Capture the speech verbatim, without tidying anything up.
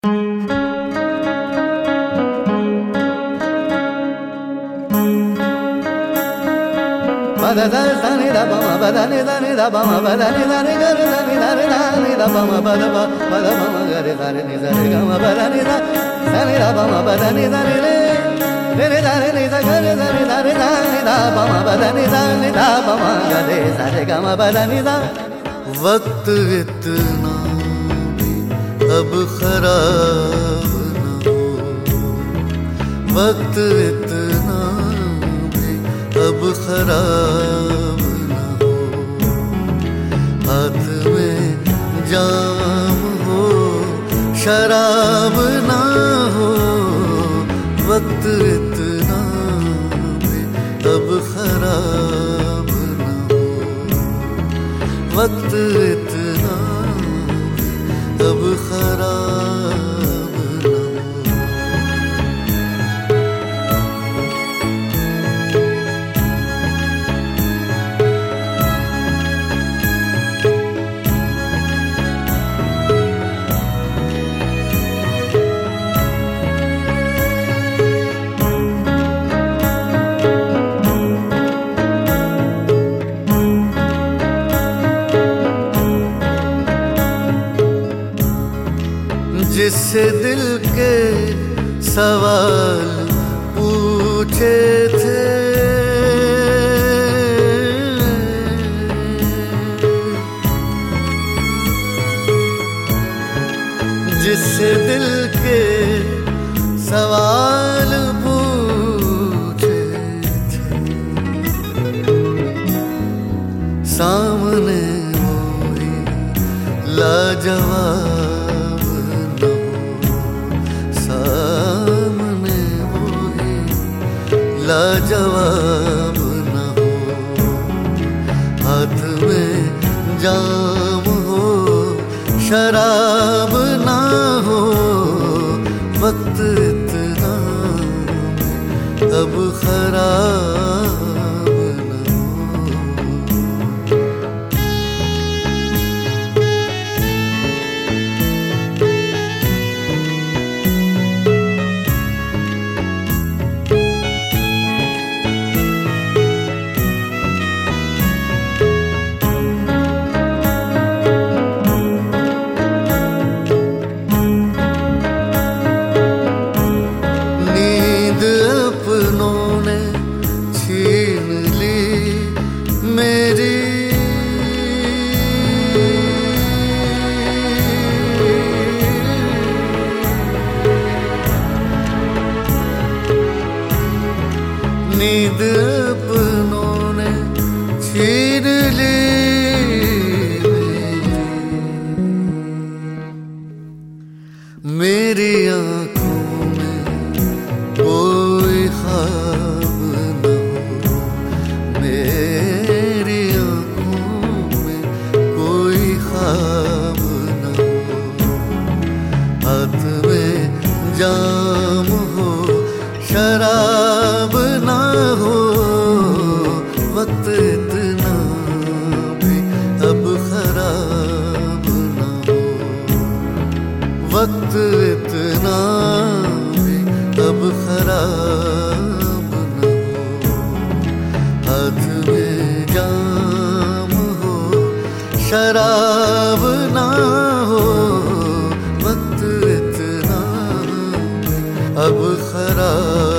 वक्त इतना भी अब खराब न हो, वक्त इतना भी अब खराब न हो, हाथ में जाम हो शराब ना हो, वक्त इतना भी अब खराब न हो, वक्त इतना अब खराब न हो। जिससे दिल के सवाल पूछे थे, जिससे दिल के सवाल पूछे थे, सामने वही लाजवाब लाजवाब न हो, हाथ में जाम हो शराब ना हो, वक्त इतना अब खराब न हो। नींद अपनों ने छीन ली मेरी, मेरी आंखों में कोई ख्वाब न हो, मेरी आंखों में कोई ख्वाब न हो, हाथ में जाम हो शराब ना हो, वक्त इतना भी अब खराब ना हो, वक्त इतना भी अब खराब ना हो, हाथ में जाम हो शराब ना हो, वक्त इतना भी अब खराब